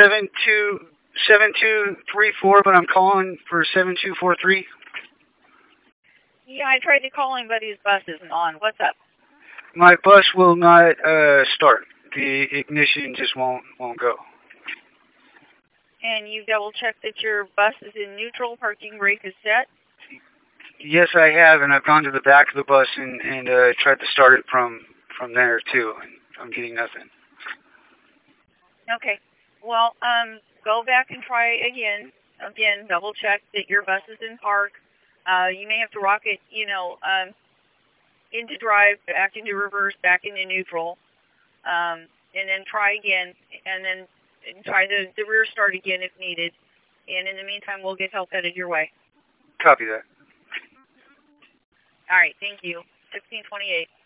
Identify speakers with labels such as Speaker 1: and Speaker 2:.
Speaker 1: 7234, but I'm calling for 7243.
Speaker 2: Yeah, I tried to call him, but his bus isn't on. What's up?
Speaker 1: My bus will not start. The ignition just won't go.
Speaker 2: And you double checked that your bus is in neutral, parking brake is set?
Speaker 1: Yes, I have, and I've gone to the back of the bus and tried to start it from there too. And I'm getting nothing.
Speaker 2: Okay. Well, go back and try again. Again, double check that your bus is in park. You may have to rock it, into drive, back into reverse, back into neutral, and then try again, and then try the rear start again if needed. And in the meantime, we'll get help headed your way.
Speaker 1: Copy that.
Speaker 2: All right. Thank you. 1628.